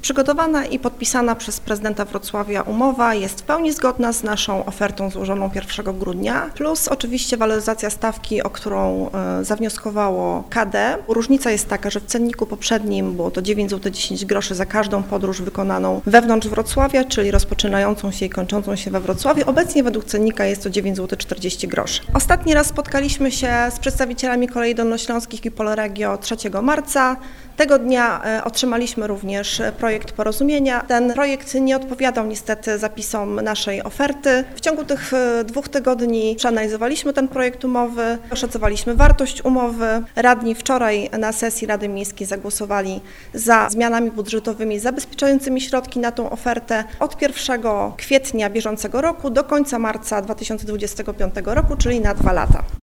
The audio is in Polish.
Przygotowana i podpisana przez prezydenta Wrocławia umowa jest w pełni zgodna z naszą ofertą złożoną 1 grudnia, plus oczywiście waloryzacja stawki, o którą zawnioskowało KD. Różnica jest taka, że w cenniku poprzednim było to 9 zł 10 groszy za każdą podróż wykonaną wewnątrz Wrocławia, czyli rozpoczynającą się i kończącą się we Wrocławiu. Obecnie według cennika jest to 9 zł 40 groszy. Ostatni raz spotkaliśmy się z przedstawicielami Kolei Dolnośląskich i Polregio 3 marca. Tego dnia otrzymaliśmy również projekt porozumienia. Ten projekt nie odpowiadał niestety zapisom naszej oferty. W ciągu tych 2 tygodni przeanalizowaliśmy ten projekt umowy, oszacowaliśmy wartość umowy. Radni wczoraj na sesji Rady Miejskiej zagłosowali za zmianami budżetowymi zabezpieczającymi środki na tą ofertę od 1 kwietnia bieżącego roku do końca marca 2025 roku, czyli na 2 lata.